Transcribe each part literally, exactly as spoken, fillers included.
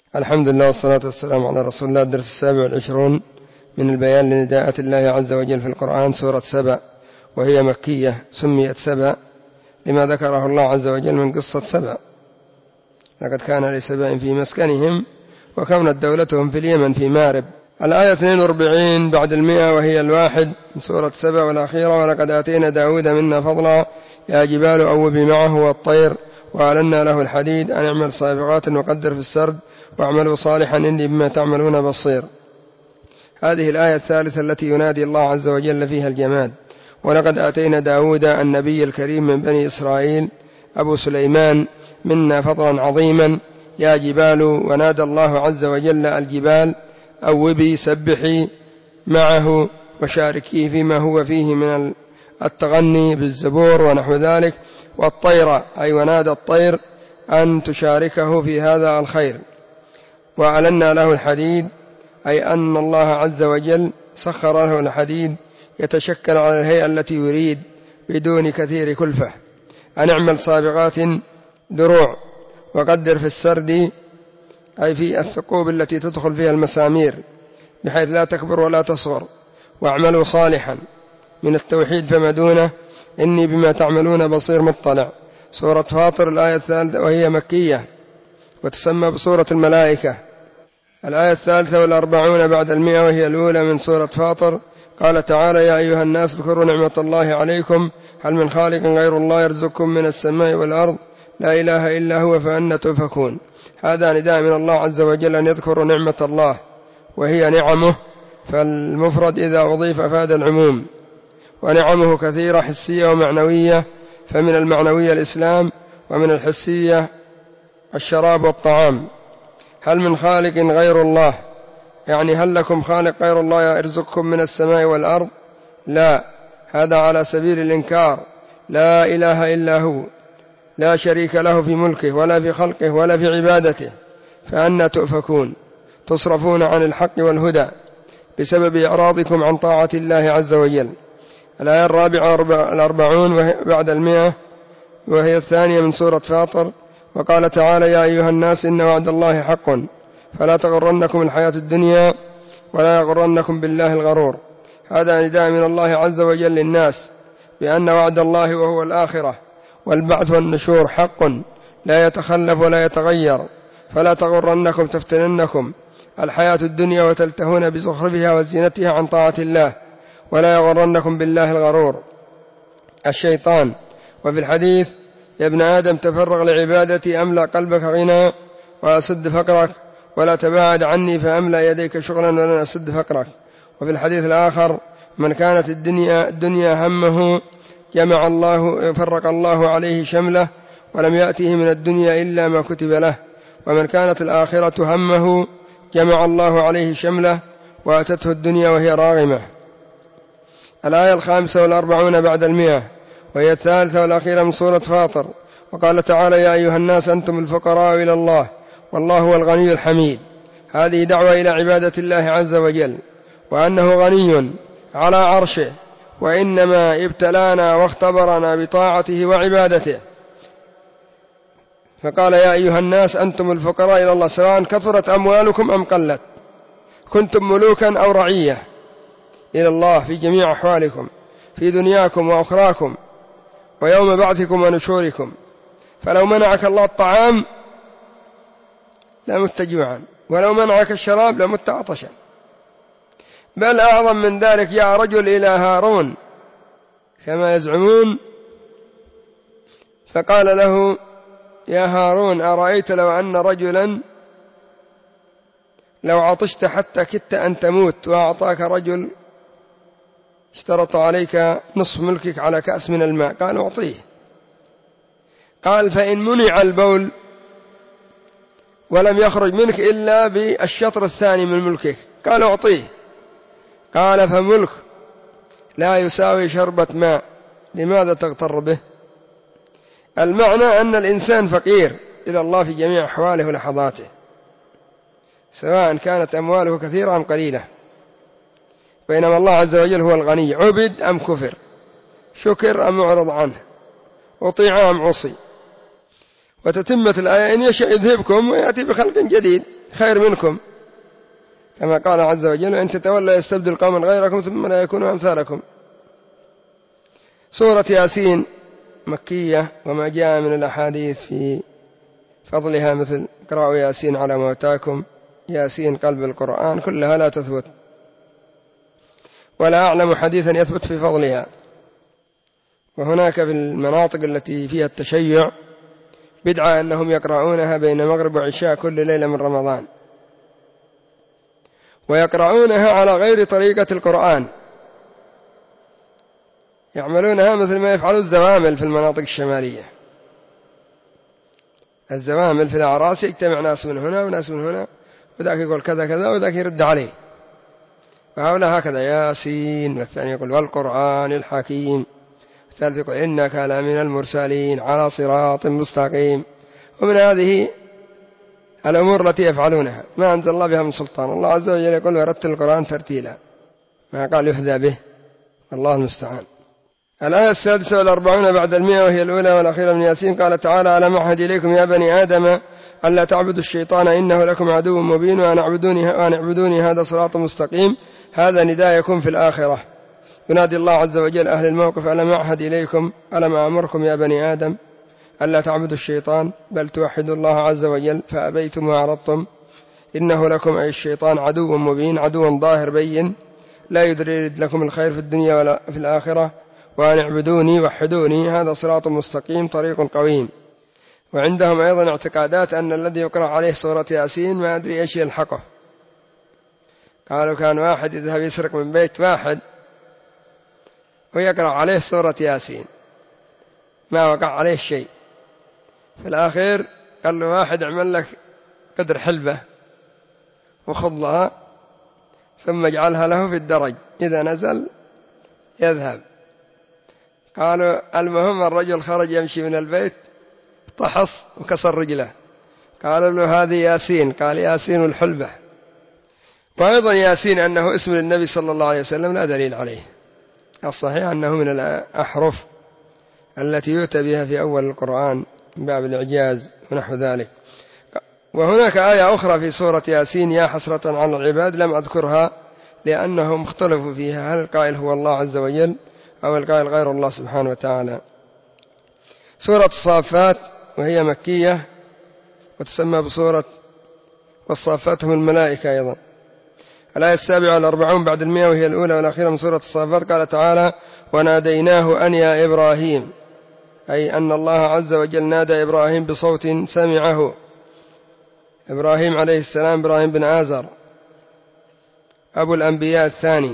الحمد لله والصلاة والسلام على رسول الله. الدرس السابع والعشرون من البيان لنداءة الله عز وجل في القرآن، سورة سبأ، وهي مكية، سميت سبأ لما ذكره الله عز وجل من قصة سبأ. لقد كان لسبأ في مسكنهم وكانت دولتهم في اليمن في مارب. الآية اثنين وأربعين بعد المئة، وهي الواحد من سورة سبأ والأخيرة. ولقد آتينا داود منا فضلا يا جبال أوبي معه والطير وألنا له الحديد أن اعمل صابغات وقدر في السرد واعملوا صالحا إني بما تعملون بصير. هذه الآية الثالثة التي ينادي الله عز وجل فيها الجماد. ولقد آتينا داود النبي الكريم من بني إسرائيل أبو سليمان منا فضلا عظيما يا جبال. ونادى الله عز وجل الجبال أوبي، سبحي معه وشاركيه فيما هو فيه من التغني بالزبور ونحو ذلك. والطير أي ونادى الطير أن تشاركه في هذا الخير. وألنا له الحديد أي أن الله عز وجل سخر له الحديد يتشكل على الهيئة التي يريد بدون كثير كلفة. أن اعمل صابغات دروع وقدر في السرد أي في الثقوب التي تدخل فيها المسامير بحيث لا تكبر ولا تصغر. واعملوا صالحا من التوحيد فما دونه إني بما تعملون بصير مطلع. سورة فاطر الآية الثالثة وهي مكية وتسمى بسورة الملائكة. الآية الثالثة والأربعون بعد المئة وهي الأولى من سورة فاطر. قال تعالى يا أيها الناس اذكروا نعمة الله عليكم هل من خالق غير الله يرزقكم من السماء والأرض لا إله إلا هو فأنى تؤفكون. هذا نداء من الله عز وجل أن يذكروا نعمة الله وهي نعمه، فالمفرد إذا أضيف أفاد العموم، ونعمه كثيرة حسية ومعنوية. فمن المعنوية الإسلام، ومن الحسية الشراب والطعام. هل من خالق غير الله يعني هل لكم خالق غير الله يرزقكم من السماء والأرض؟ لا، هذا على سبيل الإنكار. لا إله إلا هو، لا شريك له في ملكه ولا في خلقه ولا في عبادته، فأنى تؤفكون؟ تصرفون عن الحق والهدى بسبب إعراضكم عن طاعة الله عز وجل. الآية الرابعة الأربعون بعد المئة وهي الثانية من سورة فاطر. وقال تعالى يا أيها الناس إن وعد الله حق فلا تغرنكم الحياة الدنيا ولا يغرنكم بالله الغرور. هذا نداء من الله عز وجل للناس بأن وعد الله وهو الآخرة والبعث والنشور حق لا يتخلف ولا يتغير. فلا تغرنكم تفتننكم الحياة الدنيا وتلتهون بزخرفها وزينتها عن طاعة الله، ولا يغرنكم بالله الغرور الشيطان. وفي الحديث يا ابن آدم تفرغ لعبادتي أملأ قلبك غنى وأسد فقرك، ولا تباعد عني فأملأ يديك شغلا ولن أسد فقرك. وفي الحديث الآخر من كانت الدنيا, الدنيا همه جمع الله فرق الله عليه شمله ولم يأته من الدنيا إلا ما كتب له، ومن كانت الآخرة همه جمع الله عليه شمله وأتته الدنيا وهي راغمة. الآية الخامسة والأربعون بعد المئة وهي الثالثة والأخيرة من سورة فاطر. وقال تعالى يا أيها الناس أنتم الفقراء إلى الله والله هو الغني الحميد. هذه دعوة إلى عبادة الله عز وجل وأنه غني على عرشه، وإنما ابتلانا واختبرنا بطاعته وعبادته. فقال يا أيها الناس أنتم الفقراء إلى الله سواء كثرت أموالكم أم قلت، كنتم ملوكا أو رعية، إلى الله في جميع أحوالكم في دنياكم وأخراكم ويوم بعثكم ونشوركم. فلو منعك الله الطعام لمت جوعا، ولو منعك الشراب لمت عطشا. بل أعظم من ذلك يا رجل إلى هارون كما يزعمون، فقال له يا هارون أرأيت لو أن رجلا لو عطشت حتى كدت أن تموت وأعطاك رجل اشترط عليك نصف ملكك على كأس من الماء، قال أعطيه. قال فإن منع البول ولم يخرج منك إلا بالشطر الثاني من ملكك، قال أعطيه. قال فملك لا يساوي شربة ماء، لماذا تغتر به؟ المعنى أن الإنسان فقير إلى الله في جميع أحواله ولحظاته، سواء كانت أمواله كثيرة أم قليلة، بينما الله عز وجل هو الغني. عبد أم كفر، شكر أم معرض عنه، أطيع أم عصي. وتتمة الآية إن يشاء يذهبكم ويأتي بخلق جديد. خير منكم، كما قال عز وجل: إن تتولى يستبدل قوما غيركم ثم لا يكونوا أمثالكم. سورة ياسين مكية، وما جاء من الأحاديث في فضلها مثل اقرأوا ياسين على موتاكم، ياسين قلب القرآن، كلها لا تثبت، ولا أعلم حديثا يثبت في فضلها. وهناك في المناطق التي فيها التشيع بدعة أنهم يقرؤونها بين مغرب وعشاء كل ليلة من رمضان، ويقرؤونها على غير طريقة القرآن، يعملونها مثل ما يفعل الزوامل في المناطق الشمالية. الزوامل في الأعراس يجتمع ناس من هنا وناس من هنا، وذاك يقول كذا كذا وذاك يرد عليه، وهؤلاء هكذا: ياسين، والثاني يقول والقرآن الحكيم، الثالث يقول إنك لمن المرسلين على صراط مستقيم. ومن هذه الأمور التي يفعلونها ما أنزل الله بها من سلطان. الله عز وجل يقول: ورتل القرآن ترتيلا، ما قال يحذى به. الله المستعان. الآية السادسة والأربعون بعد المئة، وهي الأولى والأخيرة من ياسين. قال تعالى: ألم أعهد إليكم يا بني آدم ألا تعبدوا الشيطان إنه لكم عدو مبين وأن اعبدوني, وأن اعبدوني هذا صراط مستقيم. هذا نداء يكون في الآخرة، ينادي الله عز وجل أهل الموقف: ألم أعهد إليكم، ألم أمركم يا بني آدم ألا تعبدوا الشيطان بل توحدوا الله عز وجل فأبيتم وأعرضتم. إنه لكم أي الشيطان عدو مبين، عدو ظاهر بين، لا يريد لكم الخير في الدنيا ولا في الآخرة. وأن اعبدوني وحدوني هذا صراط مستقيم طريق قويم. وعندهم أيضا اعتقادات أن الذي يقرأ عليه سورة ياسين ما أدري إيش يلحقه. قالوا كان واحد يذهب يسرق من بيت واحد ويقرأ عليه سورة ياسين ما وقع عليه شيء، في الآخر قال له واحد: اعمل لك قدر حلبة وخض ثم اجعلها له في الدرج، إذا نزل يذهب. قالوا المهم الرجل خرج يمشي من البيت، طحص وكسر رجله. قالوا له: هذه ياسين. قال: ياسين الحلبة. وأيضا ياسين أنه اسم للنبي صلى الله عليه وسلم لا دليل عليه، الصحيح أنه من الأحرف التي يؤتى بها في أول القرآن من باب الإعجاز ونحو ذلك. وهناك آية أخرى في سورة ياسين: يا حسرة على العباد، لم أذكرها لأنهم اختلفوا فيها، هل القائل هو الله عز وجل أو القائل غير الله سبحانه وتعالى. سورة الصافات وهي مكية، وتسمى بسورة والصافات هم الملائكة أيضا. الآية السابعة والأربعون بعد المئة، وهي الأولى والأخيرة من سورة الصافات. قال تعالى: وناديناه أن يا إبراهيم، أي أن الله عز وجل نادى إبراهيم بصوت سمعه. إبراهيم عليه السلام إبراهيم بن آزر أبو الأنبياء الثاني،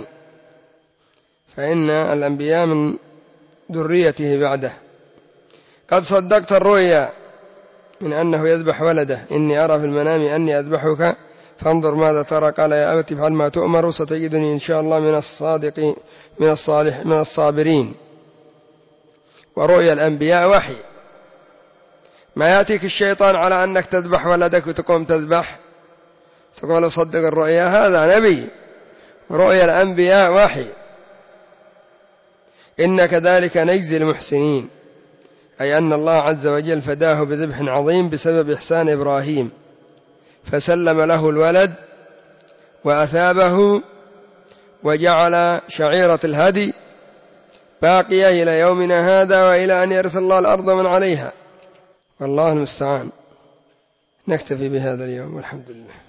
فإن الأنبياء من ذريته بعده. قد صدقت الرؤيا من أنه يذبح ولده، إني أرى في المنام أني أذبحك فانظر ماذا ترى. قال: يا أبت افعل ما تؤمر ستجدني إن شاء الله من الصادقين من الصالح من الصابرين. ورؤيا الأنبياء وحي، ما يأتيك الشيطان على أنك تذبح ولدك وتقوم تذبح تقول صدق الرؤيا، هذا نبي. رؤيا الأنبياء وحي. إن كذلك نجزي المحسنين، أي أن الله عز وجل فداه بذبح عظيم بسبب إحسان إبراهيم، فسلم له الولد وأثابه وجعل شعيرة الهدي باقية إلى يومنا هذا وإلى أن يرث الله الأرض من عليها. والله المستعان. نكتفي بهذا اليوم والحمد لله.